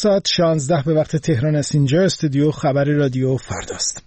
ساعت 16 به وقت تهران است. اینجا استودیو خبر رادیو فرداست.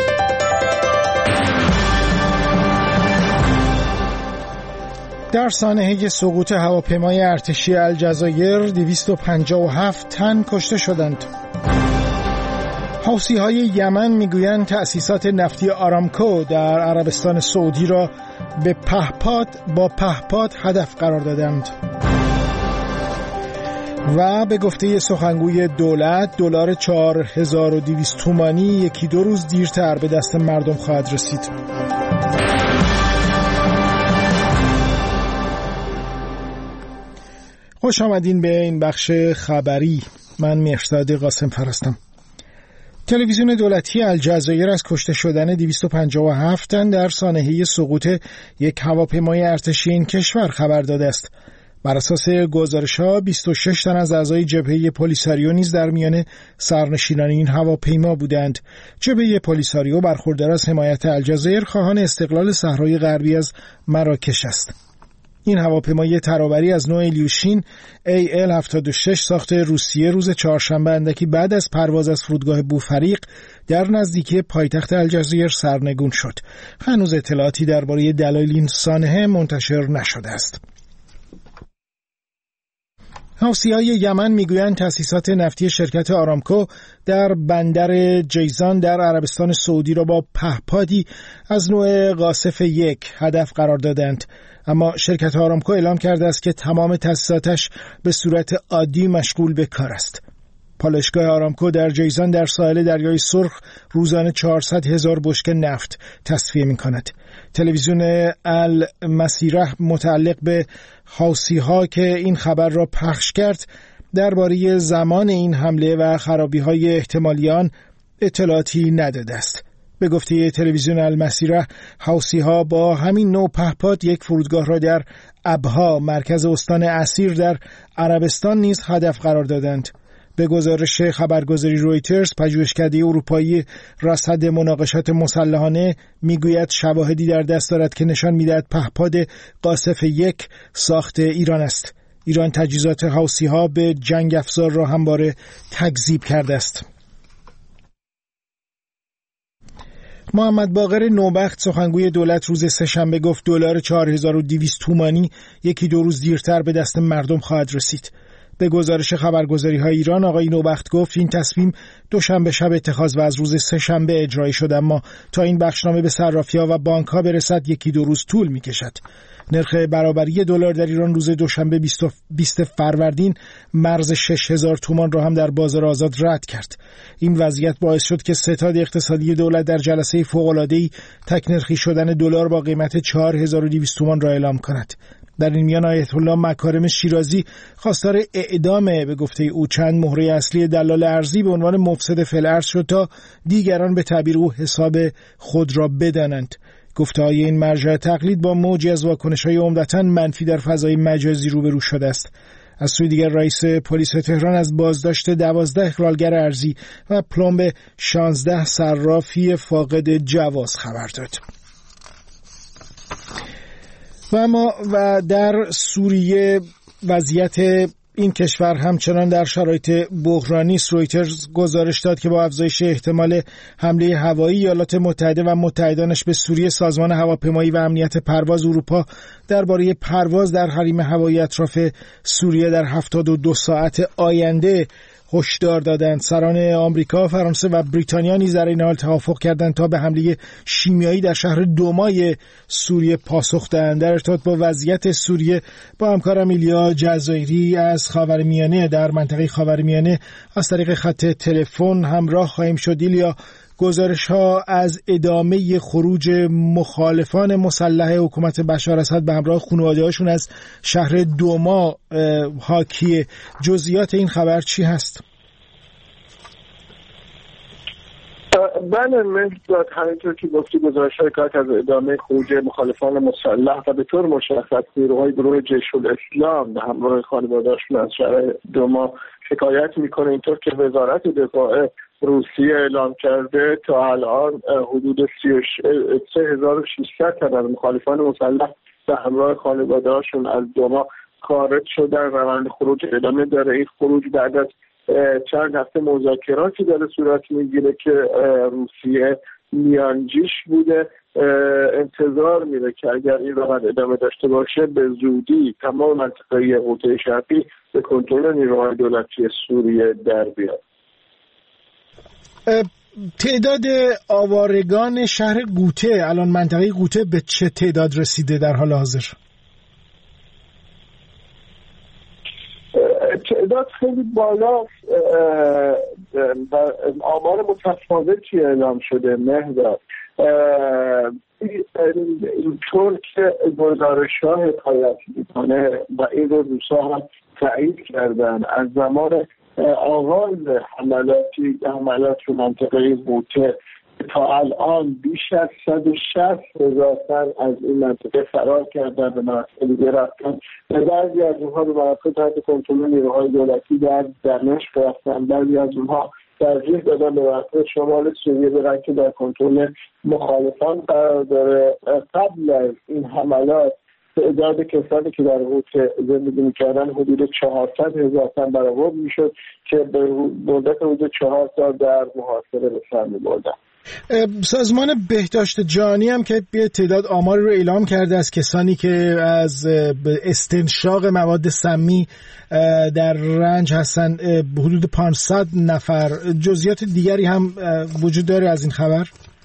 در سانحه سقوط هواپیمای ارتشی الجزایر 257 تن کشته شدند. حوثی‌های یمن میگویند تأسیسات نفتی آرامکو در عربستان سعودی را با پهپاد هدف قرار دادند. و به گفته سخنگوی دولت دلار 4200 تومانی یکی دو روز دیرتر به دست مردم خواهد رسید. خوش آمدین به این بخش خبری. من مهرزاد قاسم فرستم. تلویزیون دولتی الجزایر از کشته شدن 257 تن در سانحه سقوط یک هواپیمای ارتشی این کشور خبر داده است. بر اساس گزارش‌ها 26 تن از اعضای جبهه پلیساریو نیز در میان سرنشینان این هواپیما بودند. جبهه پلیساریو برخوردار از حمایت الجزایر خواهان استقلال صحرای غربی از مراکش است. این هواپیمای ترابری از نوع ایلیوشین AL-76 ساخت روسیه روز چهارشنبه اندکی بعد از پرواز از فرودگاه بوفریق در نزدیکی پایتخت الجزایر سرنگون شد. هنوز اطلاعاتی درباره دلایل این سانحه منتشر نشده است. حوثی‌های یمن میگویند تأسیسات نفتی شرکت آرامکو در بندر جیزان در عربستان سعودی را با پهپادی از نوع قاصف یک هدف قرار دادند. اما شرکت آرامکو اعلام کرده است که تمام تأسیساتش به صورت عادی مشغول به کار است. پالایشگاه آرامکو در جیزان در ساحل دریای سرخ روزانه 400,000 بشکه نفت تصفیه می‌کند. تلویزیون المسیره متعلق به حوثی‌ها که این خبر را پخش کرد درباره زمان این حمله و خرابی‌های احتمالی آن اطلاعاتی نداده است. به گفته تلویزیون المسیره حوثی‌ها با همین نوع پهپاد یک فرودگاه را در ابها مرکز استان اسیر در عربستان نیز هدف قرار دادند. به گزارش خبرگزاری رویترز پژوهشکده اروپایی رصد مناقشات مسلحانه میگوید شواهدی در دست دارد که نشان میدهد پهپاد قاصف یک ساخت ایران است. ایران تجهیزات حوثی‌ها به جنگ افزار را همواره تکذیب کرده است. محمد باقر نوبخت سخنگوی دولت روز سه‌شنبه گفت دلار 4200 تومانی یکی دو روز دیرتر به دست مردم خواهد رسید. به گزارش خبرگزاری‌های ایران آقای نوبخت گفت این تصمیم دوشنبه شب اتخاذ و از روز سه‌شنبه اجرایی شده، اما تا این بخشنامه به صرافی‌ها و بانک‌ها برسد یکی دو روز طول می‌کشد. نرخ برابری دلار در ایران روز دوشنبه 20 فروردین مرز 6000 تومان را هم در بازار آزاد رد کرد. این وضعیت باعث شد که ستاد اقتصادی دولت در جلسه فوق‌العاده‌ای تکنرخی شدن دلار با قیمت 4200 تومان را اعلام کند. در این میان آیت الله مکارم شیرازی خواستار اعدام به گفته او چند مهره اصلی دلال ارزی به عنوان مفسد فی‌الارض شد تا دیگران به تعبیر او حساب خود را بدانند. گفته‌های این مرجع تقلید با موجی از واکنش‌های عمدتاً منفی در فضای مجازی روبرو شده است. از سوی دیگر رئیس پلیس تهران از بازداشت 12 اخلالگر ارزی و پلمب 16 صرافی فاقد جواز خبر داد. و در سوریه وضعیت این کشور همچنان در شرایط بحرانی است. رویترز گزارش داد که با افزایش احتمال حمله هوایی ایالات متحده و متحدانش به سوریه، سازمان هواپیمایی و امنیت پرواز اروپا درباره پرواز در حریم هوایی اطراف سوریه در 72 ساعت آینده هشدار دادند. سران آمریکا، فرانسه و بریتانیا نیز در این حال توافق کردند تا به حمله شیمیایی در شهر دومای سوریه پاسخ دهند. در ارتباط با وضعیت سوریه با همکارم ایلیا جزایری از خاورمیانه در منطقه خاورمیانه از طریق خط تلفن همراه خواهیم شد. ایلیا، گزارش‌ها از ادامه خروج مخالفان مسلح حکومت بشار اسد به همراه خانواده‌هاشون از شهر دوما حاکیه. جزئیات این خبر چی هست؟ بله مهداد، همینطور که گفتی گزارش‌های کات از ادامه خروج مخالفان مسلح و به طور مشخص نیروهای گروه جیش الاسلام به همراه خانواده‌هاشون از شهر دوما شکایت میکنه، اینطور که وزارت دفاع روسیه اعلام کرده تا الان حدود 3600 تن از مخالفان مسلح به همراه خانواده‌هاشون از دوما خارج شدن. روند خروج ادامه داره. این خروج بعد از چند هفته مذاکراتی داره صورت میگیره که روسیه میانجیش بوده. انتظار میره که اگر این روند ادامه داشته باشه به زودی تمام منطقه قوطه شرقی به کنترل نیروهای دولتی سوریه در بیاد. تعداد آوارگان شهر قوطه، الان منطقه قوطه به چه تعداد رسیده در حال حاضر؟ تعداد خیلی بالاست و آمار متفاوتی اعلام شده. مهداد اینطور که گزارش‌ها حکایت میکنه و این رو روس‌ها هم تایید کردن، از زمان آغاز حملات رو منطقه قوطه تا الان بیش از 160,000 تن از این منطقه فرار کردن، به مناطق دیگه رفتن و بعضی از اونها به مناطق تحت کنترل نیروهای دولتی در دمشق رفتن، بعضی از اونها ترجیح دادن به مناطق شمال سوریه برن که در کنترل مخالفان قرار داره. قبل از این حملات تعداد کسانی که در قوطه زندگی می‌کردن حدود 400,000 تن برآورد میشد که به مدت حدود 4 سال در محاصره به سر می‌بردن. سازمان بهداشت جهانی هم که به تعداد آمار رو اعلام کرده از کسانی که از استنشاق مواد سمی در رنج هستن، حدود 500 نفر. جزئیات دیگری هم وجود داره از این خبر؟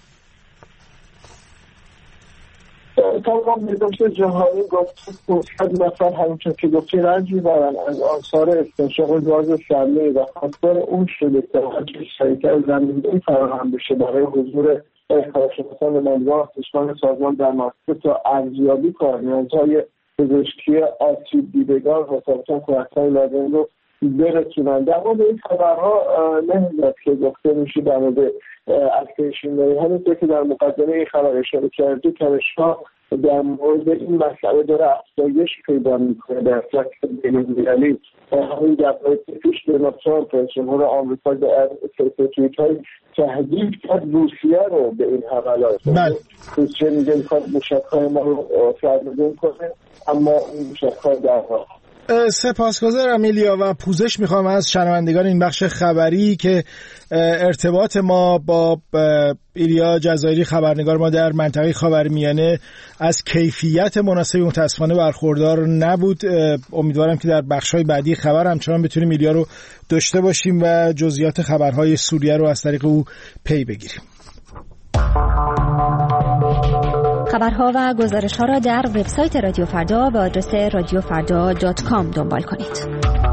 طبعا بهداشت جهانی گفت 500 نفر همونطور که گفتی رنج میبرن از آثار استنشاق گاز سمی و خواستار اون شده که شریکه زمینی فراهم بشه برای حضور کارشناسان مجموعه سازمان سازمان در منطقه تا ارزیابی کنند نیازهای پزشکی آسیب دیدگان و ثابتان کمک‌های لازم رو برسونند. در مورد این خبرها نمی‌داد که گفته میشه در مورد اکتیشنری همینطور که در مقدمه این خبر اشاره کردی کنش‌ها در مورد این مسئله داره افزایش پیدا میکنه. در صورت بین‌المللی همین دفعه پیش دونالد ترامپ رئیس جمهور آمریکا در توییت‌های تهدید کرد روسیه رو به این حملات. روسیه میگه میخواد موشک‌های ما رو سرنگون کنه، اما این موشک‌ها در راه. سپاسگزارم ایلیا و پوزش میخوام از شنوندگان این بخش خبری که ارتباط ما با ایلیا جزایری خبرنگار ما در منطقه خاورمیانه از کیفیت مناسبی متاسفانه برخوردار نبود. امیدوارم که در بخش‌های بعدی خبر همچنان بتونیم ایلیا رو داشته باشیم و جزئیات خبرهای سوریه رو از طریق او پی بگیریم. خبرها و گزارش‌ها را در وبسایت رادیو فردا به آدرس radiofarda.com دنبال کنید.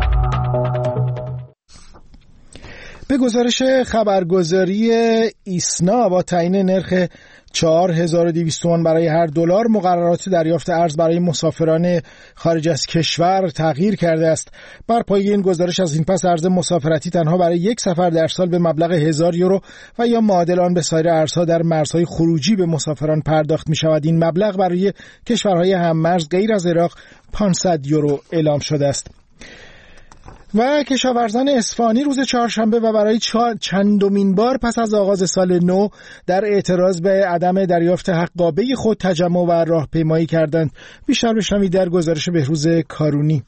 به گزارش خبرگزاری ایسنا با تعیین نرخ 4200 تومان برای هر دلار مقررات دریافت ارز برای مسافران خارج از کشور تغییر کرده است. بر پایه این گزارش از این پس ارز مسافرتی تنها برای یک سفر در سال به مبلغ 1000 یورو و یا معادل آن به سایر ارزها در مرزهای خروجی به مسافران پرداخت می شود. این مبلغ برای کشورهای هممرز غیر از عراق 500 یورو اعلام شده است. و کشاورزان اصفهانی روز چهارشنبه و برای چندمین بار پس از آغاز سال نو در اعتراض به عدم دریافت حقابه خود تجمع و راهپیمایی کردند. بیشتر بشنوید در گزارش بهروز کارونی.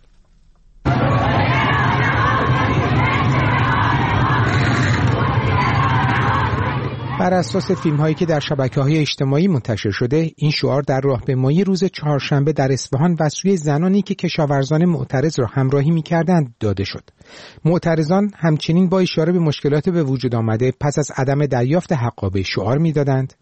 بر اساس فیلم‌هایی که در شبکه‌های اجتماعی منتشر شده، این شعار در راهپیمایی روز چهارشنبه در اصفهان و سوی زنانی که کشاورزان معترض را همراهی می‌کردند داده شد. معترضان همچنین با اشاره به مشکلات به وجود آمده پس از عدم دریافت حقابه شعار می‌دادند: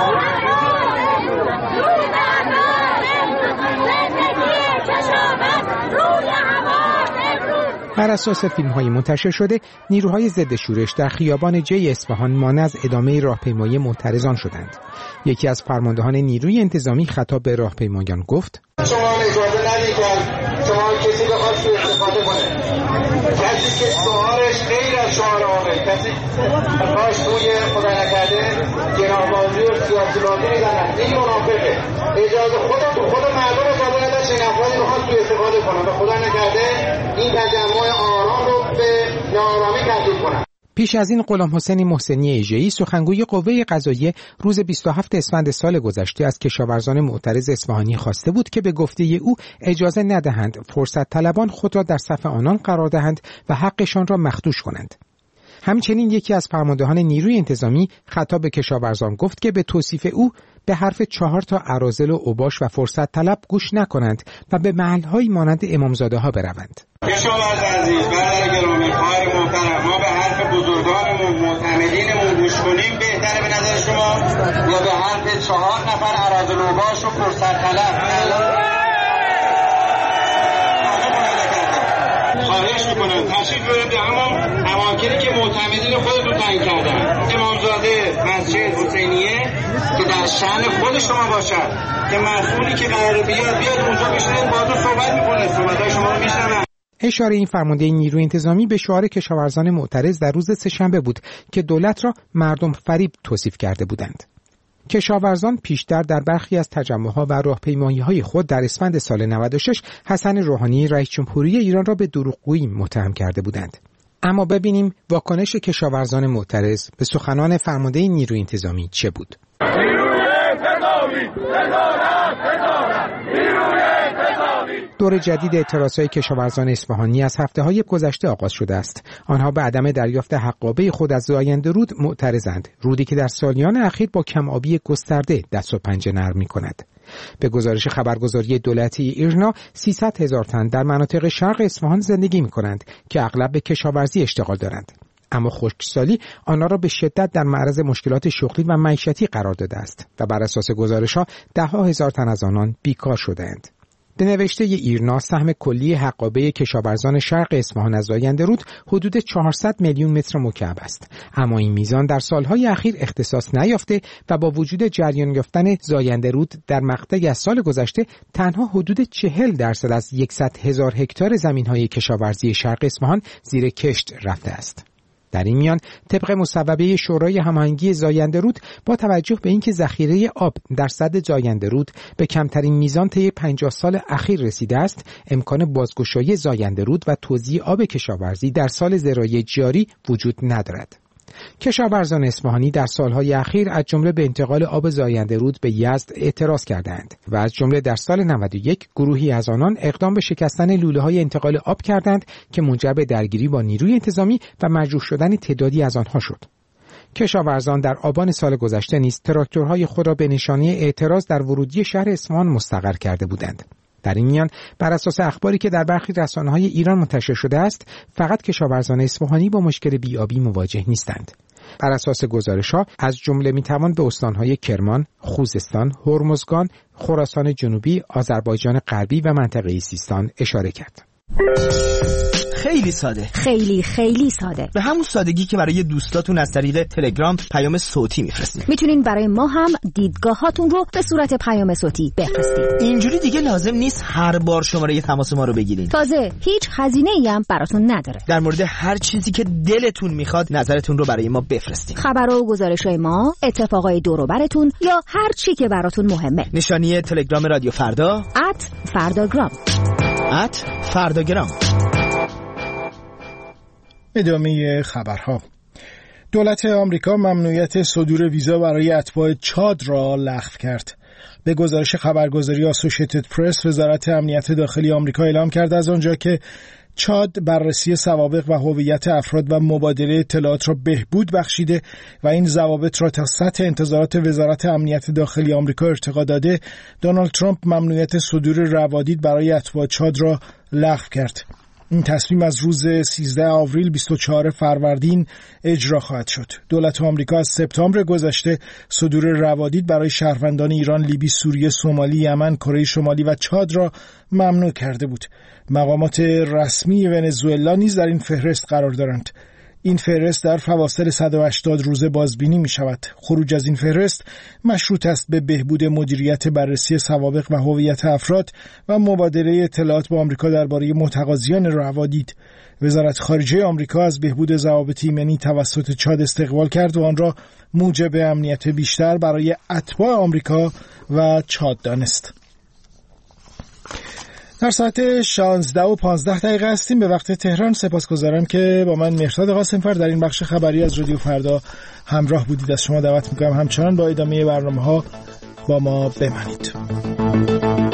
بر اساس فیلم‌های منتشر شده، نیروهای ضد شورش در خیابان جی اصفهان مانع از ادامه راهپیمایی معترضان شدند. یکی از فرماندهان نیروی انتظامی خطاب به راهپیمایان گفت: شما اجازه ندید شما کسی بخواد سوء استفاده کنه. کسی که شعارش غیر از شعار عامل، کسی بخواد سوی خدا نکرده جنابازی و سیاسی بازی میزنن، این منافقه. اجازه خود مردم اجازه نداشت این افرادی بخواد سوء استفاده کنن و خدا نکرده این تجمع آرام رو به ناآرامی تبدیل کنن. پیش از این غلام حسین محسنی ایجه‌ای سخنگوی قوه قضاییه روز 27 اسفند سال گذشته از کشاورزان معترض اصفهانی خواسته بود که به گفته او اجازه ندهند فرصت طلبان خود را در صف آنان قرار دهند و حقشان را مخدوش کنند. همچنین یکی از فرماندهان نیروی انتظامی خطاب به کشاورزان گفت که به توصیف او به حرف 4 تا اراذل و اوباش و فرصت طلب گوش نکنند و به محل‌هایی مانند امامزاده ها بروند. کشاورز عزیز، برادر گرامی، خواهر محترم، ما به حرف بزرگانمون معتمدینمون گوش کنیم بهتره به نظر شما یا به حرف 4 نفر اراذل و اوباش و فرصت طلب؟ خواهش میکنم تشریف بیارید به همون اماکنی که معتمدین خودتون تعیین کردن. امامزاده مسجد حسینیه که در شأن خود شما باشد که مسئولی که قراره بیاد اونجا بشینه باهاتون صحبت میکنه، صحبتای شما رو میشنوه. اشاره این فرمانده نیروی انتظامی به شعار کشاورزان معترض در روز سه‌شنبه بود که دولت را مردم فریب توصیف کرده بودند. کشاورزان پیشتر در برخی از تجمع‌ها و راهپیمایی‌های خود در اسفند سال 96 حسن روحانی رئیس جمهوری ایران را به دروغگویی متهم کرده بودند. اما ببینیم واکنش کشاورزان معترض به سخنان فرمانده نیروی انتظامی چه بود. دور جدید اعتراضهای کشاورزان اصفهانی از هفته‌های گذشته آغاز شده است. آنها به عدم دریافت حقابه خود از زاینده رود معترضند. رودی که در سالیان اخیر با کم‌آبی گسترده دست و پنجه نرم می‌کند. به گزارش خبرگزاری دولتی ایرنا 300,000 تن در مناطق شرق اصفهان زندگی می‌کنند که اغلب به کشاورزی اشتغال دارند. اما خشکسالی آنها را به شدت در معرض مشکلات شغلی و معیشتی قرار داده است و بر اساس گزارش‌ها 10,000 تن از آنان بیکار شده‌اند. به نوشته ایرنا سهم کلی حقابه کشاورزان شرق اصفهان از زاینده رود حدود 400 میلیون متر مکعب است، اما این میزان در سالهای اخیر اختصاص نیافته و با وجود جریان یافتن زاینده رود در مقطعی از سال گذشته تنها حدود 40% از 100,000 هکتار زمین‌های کشاورزی شرق اصفهان زیر کشت رفته است. در این میان طبق مصوبه شورای هماهنگی زاینده رود با توجه به اینکه ذخیره آب در سد زاینده رود به کمترین میزان طی 50 سال اخیر رسیده است، امکان بازگشایی زاینده رود و توزیع آب کشاورزی در سال زراعی جاری وجود ندارد. کشاورزان اصفهانی در سالهای اخیر از جمله به انتقال آب زاینده رود به یزد اعتراض کردند و از جمله در سال 91 گروهی از آنان اقدام به شکستن لوله‌های انتقال آب کردند که منجر به درگیری با نیروی انتظامی و مجروح شدن تعدادی از آنها شد. کشاورزان در آبان سال گذشته نیز تراکتورهای خود را به نشانه اعتراض در ورودی شهر اصفهان مستقر کرده بودند. در این میان بر اساس اخباری که در برخی رسانه‌های ایران منتشر شده است، فقط کشاورزان اصفهانی با مشکل بی‌آبی مواجه نیستند. بر اساس گزارش‌ها از جمله می‌توان به استان‌های کرمان، خوزستان، هرمزگان، خراسان جنوبی، آذربایجان غربی و منطقه سیستان اشاره کرد. خیلی ساده، خیلی ساده، به همون سادگی که برای دوستاتون از طریق تلگرام پیام صوتی میفرستید. میتونین برای ما هم دیدگاهاتون رو به صورت پیام صوتی بفرستید. اینجوری دیگه لازم نیست هر بار شماره تماس ما رو بگیرین. تازه هیچ هزینه‌ای هم براتون نداره. در مورد هر چیزی که دلتون میخواد نظرتون رو برای ما بفرستید. خبرها و گزارش‌های ما، اتفاقای دور و براتون یا هر چی که براتون مهمه. نشانی تلگرام رادیو فردا @فرداگرام. @فرداگرام. ادامه خبرها. دولت آمریکا ممنوعیت صدور ویزا برای اتباع چاد را لغو کرد. به گزارش خبرگزاری آسوشیتد پرس، وزارت امنیت داخلی آمریکا اعلام کرد از آنجا که چاد بررسی سوابق و هویت افراد و مبادله اطلاعات را بهبود بخشیده و این ضوابط را تا سطح انتظارات وزارت امنیت داخلی آمریکا ارتقا داده، دونالد ترامپ ممنوعیت صدور روادید برای اتباع چاد را لغو کرد. این تصمیم از روز 13 آوریل 24 فروردین اجرا خواهد شد. دولت آمریکا از سپتامبر گذشته صدور روادید برای شهروندان ایران، لیبی، سوریه، سومالی، یمن، کره شمالی و چاد را ممنوع کرده بود. مقامات رسمی ونزوئلا نیز در این فهرست قرار دارند. این فهرست در فواصل 180 روزه بازبینی می شود. خروج از این فهرست مشروط است به بهبود مدیریت بررسی سوابق و هویت افراد و مبادله اطلاعات با آمریکا درباره متقاضیان روادید. وزارت خارجه آمریکا از بهبود ضوابط ایمنی توسط چاد استقبال کرد و آن را موجب امنیت بیشتر برای اتباع آمریکا و چاد دانست. در ساعت 16:15 هستیم به وقت تهران. سپاسگزارم که با من مهرداد قاسمفر در این بخش خبری از رادیو فردا همراه بودید. از شما دعوت میکنم همچنان با ادامه برنامه‌ها با ما بمانید.